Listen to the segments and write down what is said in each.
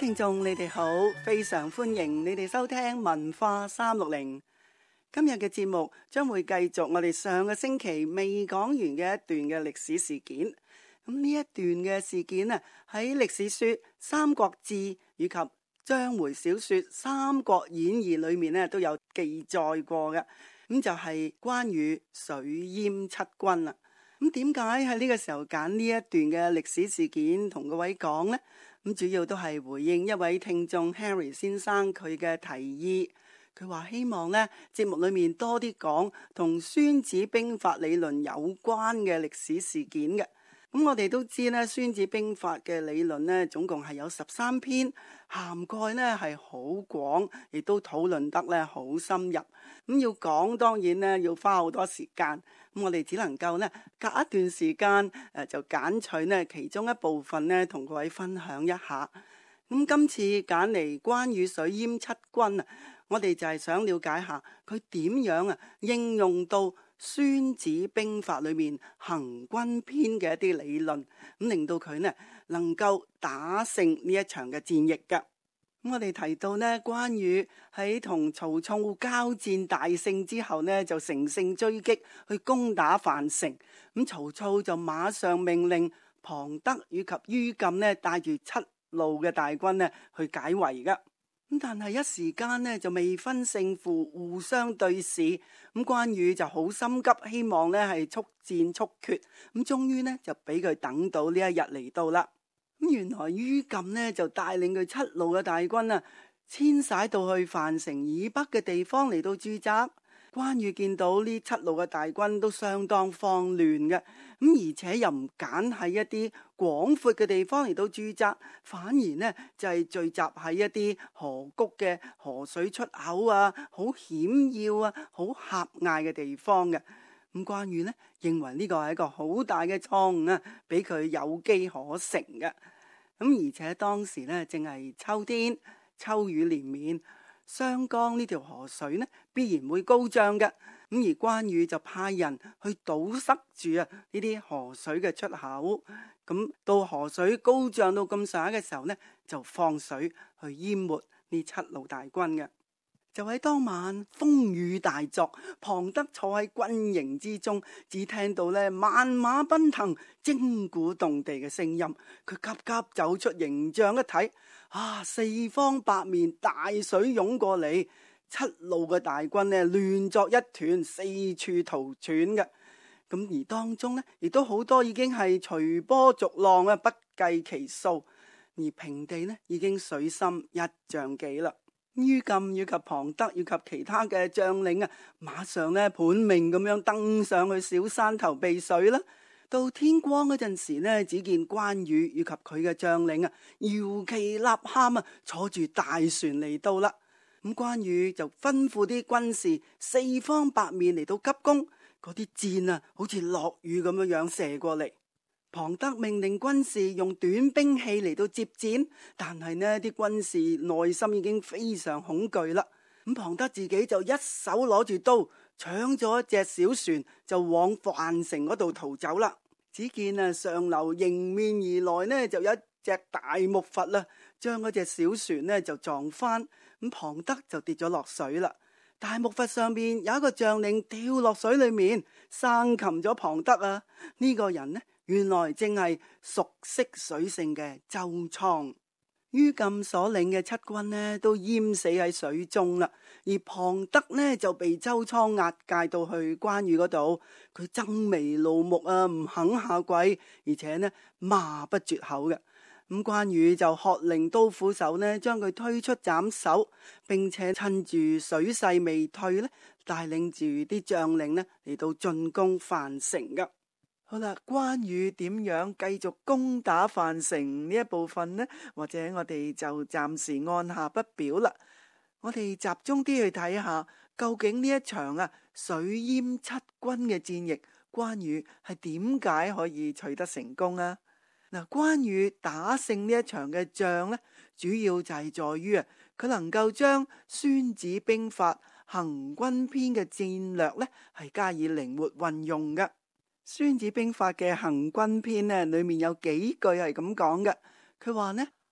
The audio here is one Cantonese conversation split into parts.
聽眾你哋好，非常歡迎你哋收聽文化360。今日嘅節目將會繼續我哋上個星期未講完嘅一段嘅歷史事件。咁呢一段嘅事件啊，喺歷史書《三國志》以及章回小說《三國演義》裏面咧都有記載過嘅。咁就係關羽水淹七軍啦。咁點解喺呢個時候揀呢一段嘅歷史事件同各位講呢？咁主要都係回應一位聽眾 Harry 先生佢嘅提議。佢話希望呢節目裏面多啲講同孫子兵法理論有關嘅歷史事件嘅。咁我哋都知呢，孫子兵法嘅理論呢總共係有13篇，涵蓋呢係好廣，亦都討論得呢好深入。咁要講當然呢要花好多時間，咁我哋只能夠呢隔一段時間就揀取呢其中一部分呢同各位分享一下。咁今次揀嚟關羽水淹七軍啊，我哋就係想了解下佢點樣應用到孫子兵法裏面行軍篇嘅一啲理論，咁令到佢呢能夠打勝呢一場嘅戰役㗎。咁我哋提到呢，關羽喺同曹操交戰大勝之後呢，就乘勝追擊去攻打樊城。咁曹操就馬上命令龐德以及于禁呢帶住7路嘅大軍呢去解圍㗎。咁但係一時間呢就未分勝負，互相對視。咁關羽就好心急，希望呢係速戰速決。咁終於呢就俾佢等到呢一日嚟到啦。咁原來于禁呢就帶領佢7路嘅大軍啊，遷徙到去樊城以北嘅地方嚟到駐紮。關羽見到呢7路嘅大軍都相當慌亂嘅，咁而且又唔揀喺一啲廣闊嘅地方嚟到駐紮，反而呢就係聚集喺一啲河谷嘅河水出口啊，好險要啊，好狹隘嘅地方嘅。咁關羽呢認為呢個係一個好大嘅錯誤啊，俾佢有機可乘嘅。咁而且當時呢正係秋天，秋雨連綿，湘江呢條河水呢必然會高漲嘅。咁而關羽就派人去堵塞住呢啲河水嘅出口。咁到河水高漲到咁上下嘅時候呢，就放水去淹沒呢7路大軍嘅。就喺當晚風雨大作，龐德坐喺軍營之中，只聽到呢萬馬奔騰、驚鼓動地嘅聲音。佢急急走出營帳一睇，四方八面大水湧過嚟，7路嘅大軍呢亂作一團，四處逃竄嘅。咁而當中呢，亦都好多已經係隨波逐浪啊，不計其數。而平地呢，已經水深1丈幾啦。于禁以及龐德以及其他嘅將領啊，馬上呢本命咁樣登上去小山頭避水啦。到天光嗰陣時呢，只見關羽以及佢嘅將領啊，搖旗吶喊啊，坐住大船嚟到啦。咁關羽就吩咐啲軍士四方八面嚟到急攻，嗰啲箭啊，好似落雨咁樣射過嚟。龐德命令軍士用短兵器嚟到接戰，但係呢啲軍士內心已經非常恐懼啦。咁龐德自己就一手攞住刀，搶咗一隻小船，就往樊城嗰度逃走啦。只見啊上流迎面而來呢，就有一隻大木筏啦，將嗰隻小船呢就撞翻，咁龐德就跌咗落水啦。大木筏上邊有一個將領掉落水裏面，生擒咗龐德啊！呢個人呢，原來正係熟悉水性嘅周倉。于禁所領嘅7軍呢都淹死喺水中啦，而龐德呢就被周倉押解到去關羽嗰度，佢憎眉怒目啊，唔肯下跪，而且呢罵不絕口嘅。咁關羽就喝令刀斧手呢將佢推出斬首，並且趁住水勢未退呢，帶領住啲將領呢嚟到進攻樊城噶。好啦，關羽點樣繼續攻打樊城呢一部分呢？或者我哋就暫時按下不表啦。我哋集中啲去睇下，究竟呢一場水淹七軍嘅戰役，關羽係點解可以取得成功啊？嗱，關羽打勝呢一場嘅仗呢，主要就係在於佢能夠將孫子兵法行軍篇嘅戰略呢係加以靈活運用嘅。孫子兵法嘅行軍篇呢，裏面有幾句係咁講嘅。佢話呢，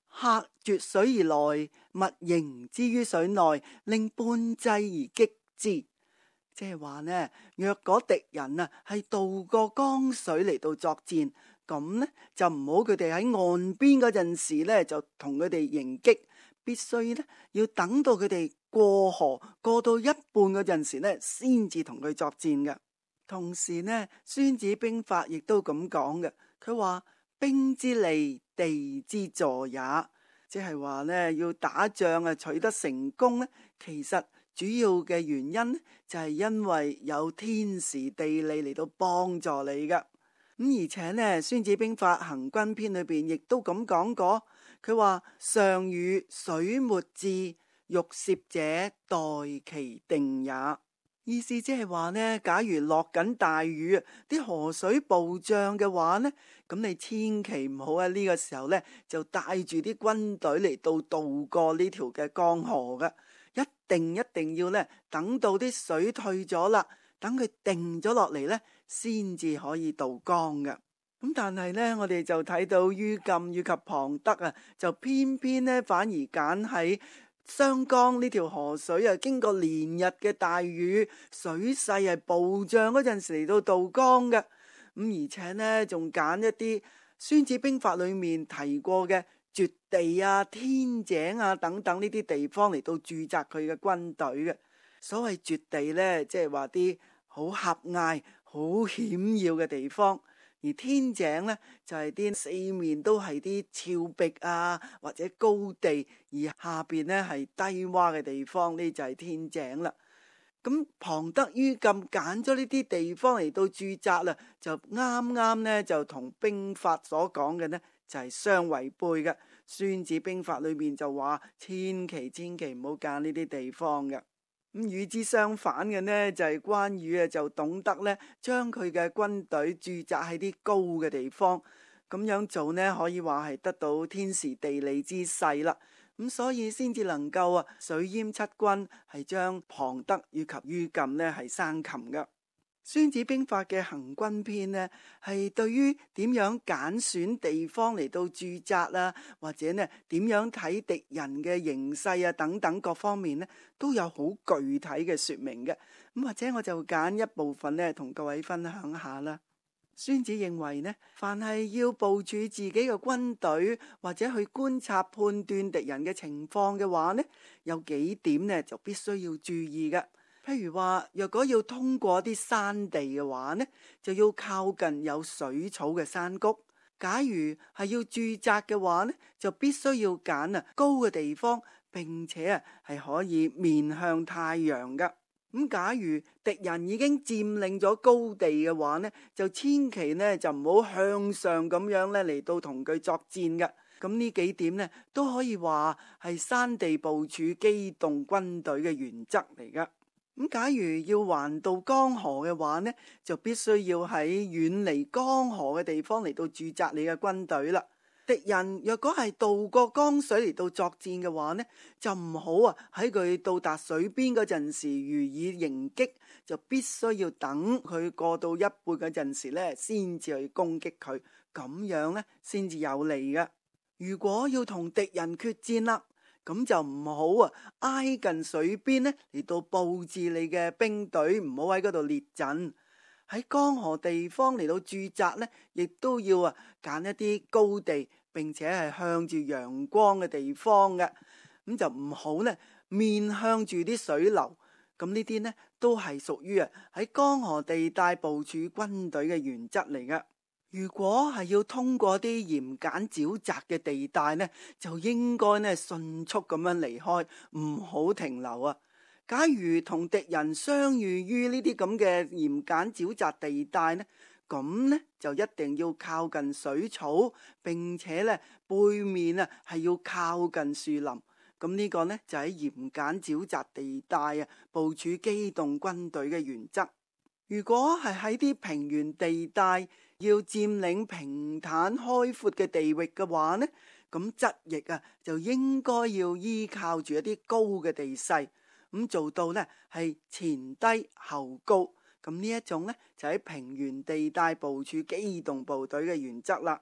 客絕水而來，勿迎之於水內，令半滯而擊之。即係話呢，若果敵人啊係渡過江水嚟到作戰，咁呢就唔好佢哋喺岸邊嗰陣時呢就同佢哋迎擊，必須呢要等到佢哋過河過到一半嗰陣時呢，先至同佢作戰嘅。同時呢，孫子兵法亦都咁講嘅，佢話兵之利，地之助也，即係話呢要打仗啊取得成功呢，其實主要嘅原因就係因為有天時地利嚟到幫助你噶。咁而且呢，孫子兵法行軍篇裏邊亦都咁講過，佢話上禹水沒至，欲涉者待其定也。意思即係話呢，假如落緊大雨，啲河水暴漲嘅話呢，咁你千祈唔好喺呢個時候呢，就帶住啲軍隊嚟到渡過呢條嘅江河噶，一定要呢，等到啲水退咗啦，等佢定咗落嚟呢，先至可以渡江噶。咁但係呢，我哋就睇到于禁以及龐德啊，就偏偏呢，反而揀喺湘江呢條河水啊，經過連日嘅大雨，水勢係暴漲嗰陣時嚟到渡江嘅。咁而且呢，仲揀一啲孫子兵法裏面提過嘅絕地啊、天井啊等等呢啲地方嚟到駐紮佢嘅軍隊嘅。所謂絕地呢，即係話啲好狹隘、好險要嘅地方。而天井呢，就係啲四面都係啲峭壁啊，或者高地，而下邊呢係低洼嘅地方，呢就係天井啦。咁龐德于禁揀咗呢啲地方嚟到駐紮啦，就啱啱呢就同兵法所講嘅呢就係相違背嘅。孫子兵法裏面就話千祈唔好揀呢啲地方嘅。咁與之相反嘅呢，就係關羽啊，就懂得呢將佢嘅軍隊駐紮喺啲高嘅地方，咁樣做呢，可以話係得到天時地利之勢啦。咁所以先至能夠啊水淹七軍，係將龐德以及于禁呢係生擒嘅。孫子兵法嘅行軍篇呢，係對於點樣揀選地方嚟到駐紮啊，或者呢點樣睇敵人嘅形勢啊等等各方面呢，都有好具體嘅說明嘅。咁或者我就揀一部分呢同各位分享下啦。孫子認為呢，凡係要部署自己嘅軍隊或者去觀察判斷敵人嘅情況嘅話呢，有幾點呢就必須要注意嘅。譬如話，若果要通過啲山地嘅話呢，就要靠近有水草嘅山谷。假如係要駐紮嘅話呢，就必須要揀高嘅地方，並且係可以面向太陽噶。咁假如敵人已經佔領咗高地嘅話呢，就千祈呢就唔好向上咁樣呢嚟到同佢作戰噶。咁呢幾點呢都可以話係山地部署機動軍隊嘅原則嚟噶。咁假如要橫渡江河嘅話呢，就必須要喺遠離江河嘅地方嚟到駐紮你嘅軍隊啦。敵人若果係渡過江水嚟到作戰嘅話呢，就唔好喺佢到達水邊嗰陣時予以迎擊，就必須要等佢過到一半嗰陣時呢，先至去攻擊佢，咁樣呢，先至有利嘅。如果要同敵人決戰啦，咁就唔好挨近水邊呢嚟到佈置你嘅兵隊，唔好喺嗰度列陣。喺江河地方嚟到駐紮呢，亦都要揀一啲高地，並且係向住陽光嘅地方嘅。咁就唔好呢面向住啲水流。咁呢啲呢都係屬於喺江河地帶部署軍隊嘅原則嚟嘅。如果係要通過啲嚴簡沼澤嘅地帶呢，就應該呢迅速咁樣離開，唔好停留啊！假如同敵人相遇於呢啲咁嘅嚴簡沼澤地帶呢，咁呢就一定要靠近水草，並且呢背面係要靠近樹林。咁呢個呢就喺嚴簡沼澤地帶部署機動軍隊嘅原則。如果係喺啲平原地帶，要佔領平坦開闊嘅地域嘅話呢，咁側翼就應該要依靠住一啲高嘅地勢，咁做到呢係前低後高。咁呢一種呢就喺平原地帶部署機動部隊嘅原則啦。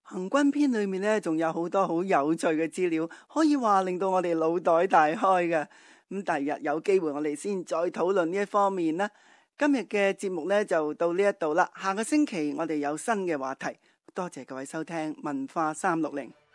行軍篇裏面呢，仲有好多好有趣嘅資料，可以話令到我哋腦袋大開嘅。咁第日有機會我哋先再討論呢一方面啦。今日嘅節目呢，就到呢一度啦，下個星期我哋有新嘅話題。多謝各位收聽文化360。